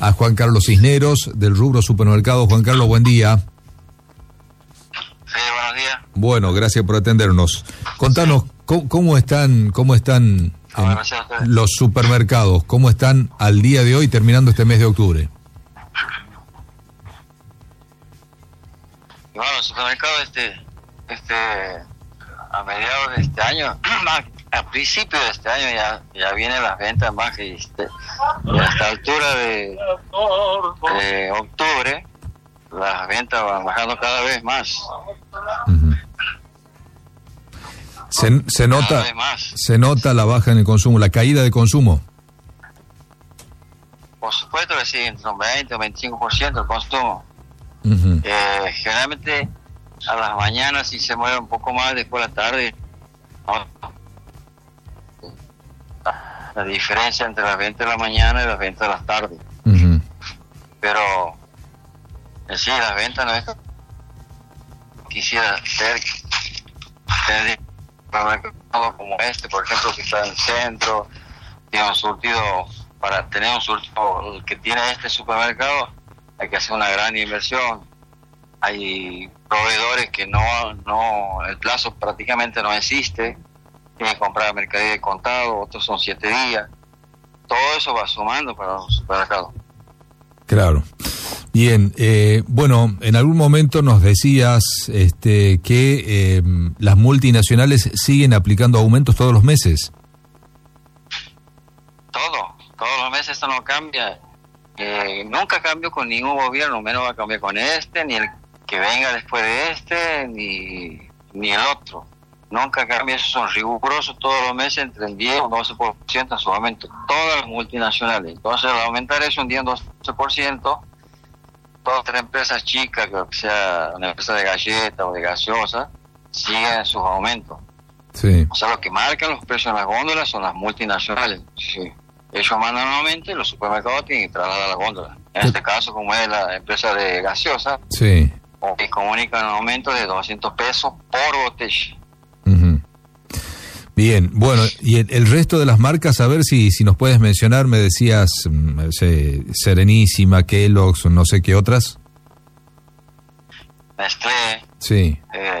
a Juan Carlos Cisneros, del rubro supermercado. Juan Carlos, buen día. Sí, buenos días. Bueno, gracias por atendernos. Contanos, ¿cómo están los supermercados? ¿Cómo están al día de hoy, terminando este mes de octubre? Y bueno, los supermercados a mediados de este año, a principios de este año ya vienen las ventas más y a esta altura de octubre las ventas van bajando cada vez más. Uh-huh. Se nota la baja en el consumo, la caída de consumo. Por supuesto que sí, entre un 20 o 25% el consumo. Uh-huh. Generalmente a las mañanas sí se mueve un poco más, después de la tarde. La diferencia entre las ventas de la mañana y las ventas de las tardes. Uh-huh. Pero sí, las ventas no es. Quisiera tener como por ejemplo, que está en el centro, tiene un surtido. Para tener un surtido que tiene este supermercado hay que hacer una gran inversión. Hay proveedores que no el plazo prácticamente no existe, tienen que comprar mercadería de contado, otros son 7 días. Todo eso va sumando para los supermercados. Claro. Bien, bueno, en algún momento nos decías que las multinacionales siguen aplicando aumentos todos los meses. Todos los meses esto no cambia. Nunca cambió con ningún gobierno, menos va a cambiar con ni el que venga después de ni el otro. Nunca cambia, esos son rigurosos todos los meses, entre el 10 o 12% en su aumento. Todas las multinacionales. Entonces, al aumentar eso un 10 o 12%, todas las empresas chicas, que sea una empresa de galletas o de gaseosa, siguen sus aumentos. Sí. O sea, lo que marcan los precios en las góndolas son las multinacionales. Sí. Ellos mandan un aumento y los supermercados tienen que trasladar a las góndolas. En este caso, como es la empresa de gaseosa, sí, que comunican un aumento de 200 pesos por botella. Uh-huh. Bien, bueno, y el resto de las marcas, a ver si nos puedes mencionar, me decías Serenísima, Kellogg's, no sé qué otras. Nestlé, sí.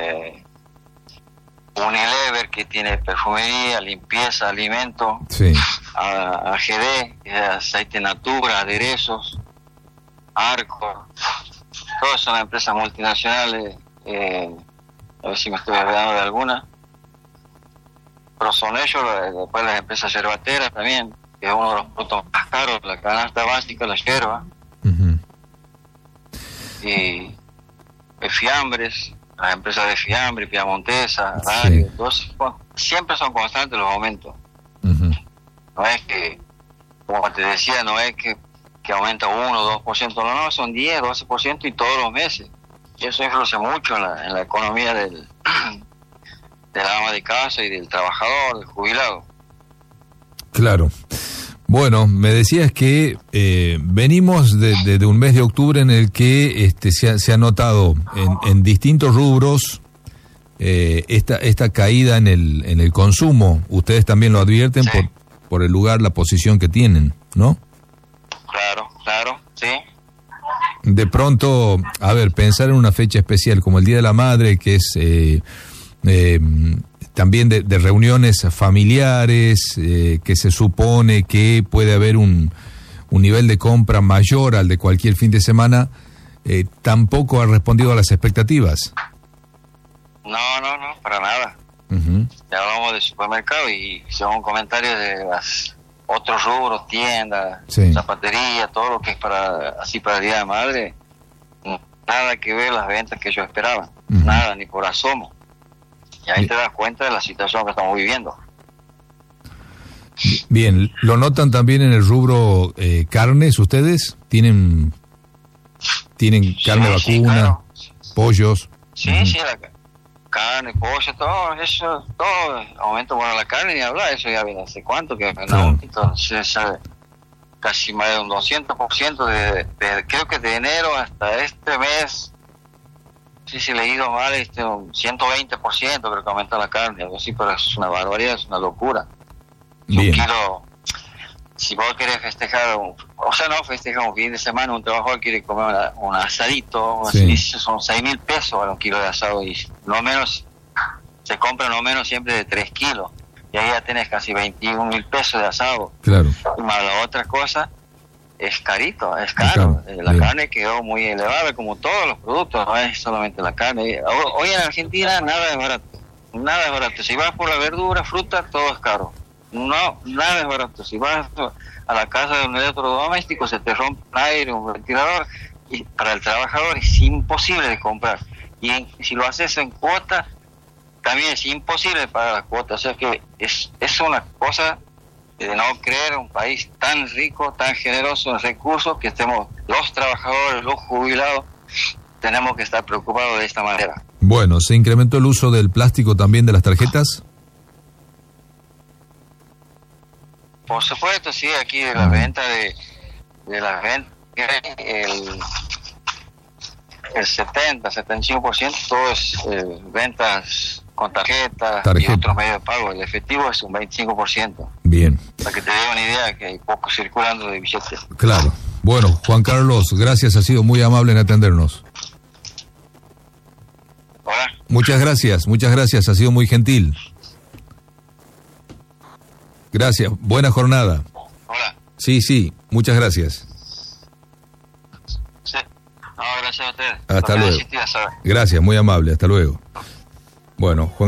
Unilever, que tiene perfumería, limpieza, alimentos, sí. AGD, aceite natura, aderezos, Arco, todas son empresas multinacionales, a ver si me estoy olvidando de alguna, pero son ellos, después las empresas yerbateras también, que es uno de los productos más caros, la canasta básica, la yerba, uh-huh. y fiambres, las empresas de fiambre, piamontesa, sí. Siempre son constantes los aumentos. Uh-huh. No es que, como te decía, no es que aumenta 1 o 2%, no, son 10, 12% y todos los meses. Y eso influye mucho en la economía de la ama de casa y del trabajador, del jubilado. Claro. Bueno, me decías que venimos de un mes de octubre en el que se ha notado en distintos rubros esta caída en el consumo. Ustedes también lo advierten, sí, por el lugar, la posición que tienen, ¿no? Claro, sí. De pronto, a ver, pensar en una fecha especial como el Día de la Madre, que es también de reuniones familiares, que se supone que puede haber un nivel de compra mayor al de cualquier fin de semana, tampoco ha respondido a las expectativas. No, para nada. Uh-huh. Ya hablamos de supermercado y según comentarios de las otros rubros, tiendas, sí, zapatería, todo lo que es para el Día de Madre, nada que ver las ventas que ellos esperaban, uh-huh, nada, ni por asomo. Y ahí te das cuenta de la situación que estamos viviendo. Bien, ¿lo notan también en el rubro carnes ustedes? ¿Tienen carne vacuna, sí, claro, pollos? Sí, uh-huh, sí, la carne, pollo, todo eso, todo aumento, bueno, la carne ni hablar, eso ya viene hace cuánto que no, entonces casi más de un 200% de creo que de enero hasta este mes, si le he ido mal, un 120% creo que aumenta la carne, algo así, pero es una barbaridad, es una locura. Un kilo si vos querés festejar, o sea, no festejar un fin de semana, un trabajador quiere comer un asadito, Sí. así, son 6.000 pesos para un kilo de asado, y no menos, se compra no menos siempre de 3 kilos, y ahí ya tenés casi 21.000 pesos de asado. Claro. Y más la otra cosa, es carito, es Caro, caro. La bien. carne quedó muy elevada, como todos los productos, no es solamente la carne. Hoy en Argentina nada es barato, nada es barato. Si vas por la verdura, fruta, todo es caro. No, nada es barato. Si vas a la casa de un electrodoméstico, se te rompe un aire, un ventilador, y para el trabajador es imposible de comprar. Y si lo haces en cuota, también es imposible pagar la cuota. O sea que es una cosa de no creer un país tan rico, tan generoso en recursos, que estemos los trabajadores, los jubilados, tenemos que estar preocupados de esta manera. Bueno, ¿se incrementó el uso del plástico también de las tarjetas? Por supuesto, sí, aquí de la venta de las ventas, el 75% todo es ventas con tarjeta y otros medios de pago. El efectivo es un 25%. Bien. Para que te dé una idea que hay poco circulando de billetes. Claro. Bueno, Juan Carlos, gracias, ha sido muy amable en atendernos. Hola. Muchas gracias, ha sido muy gentil. Gracias, buena jornada. Hola. Sí, muchas gracias. Sí. No, gracias a ustedes. Hasta luego. Gracias, muy amable, hasta luego. Bueno, Juan